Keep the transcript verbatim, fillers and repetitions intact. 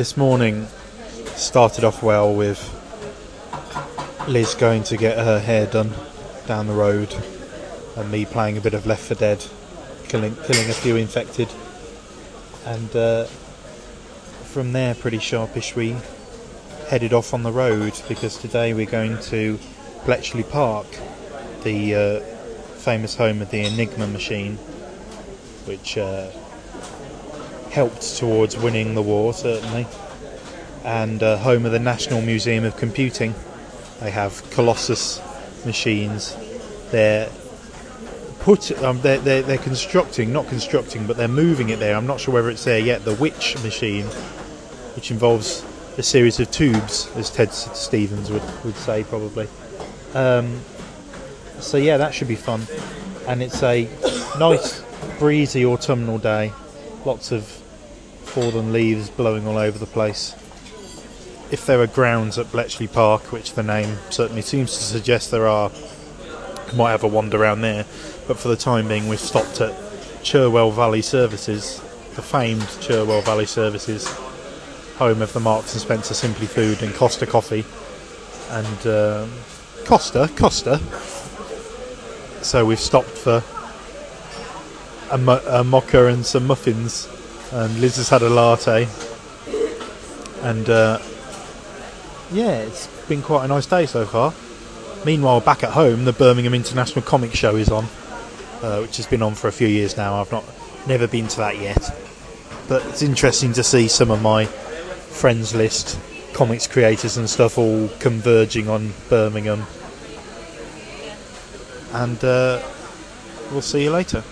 this morning started off well with Liz going to get her hair done down the road and me playing a bit of Left four Dead, killing killing a few infected, and uh, from there pretty sharpish we headed off on the road because today we're going to Bletchley Park, the uh, famous home of the Enigma machine, which uh, helped towards winning the war, certainly, and uh, home of the National Museum of Computing. They have Colossus machines. They're put, um, they're, they're, they're constructing, not constructing, but they're moving it there. I'm not sure whether it's there yet. The Witch machine, which involves a series of tubes, as Ted Stevens would, would say, probably. Um, so yeah, that should be fun. And it's a nice, breezy autumnal day. Lots of fallen leaves blowing all over the place. If there are grounds at Bletchley Park, which the name certainly seems to suggest there are, we might have a wander around there. But for the time being, we've stopped at Cherwell Valley Services, the famed Cherwell Valley Services, home of the Marks and Spencer Simply Food and Costa Coffee. And um, Costa, Costa. So we've stopped for a, mo- a mocha and some muffins. And Liz has had a latte. And uh, yeah, it's been quite a nice day so far. Meanwhile, back at home, the Birmingham International Comic Show is on, uh, which has been on for a few years now. I've not never been to that yet. But it's interesting to see some of my friends list, comics creators and stuff all converging on Birmingham. And uh, we'll see you later.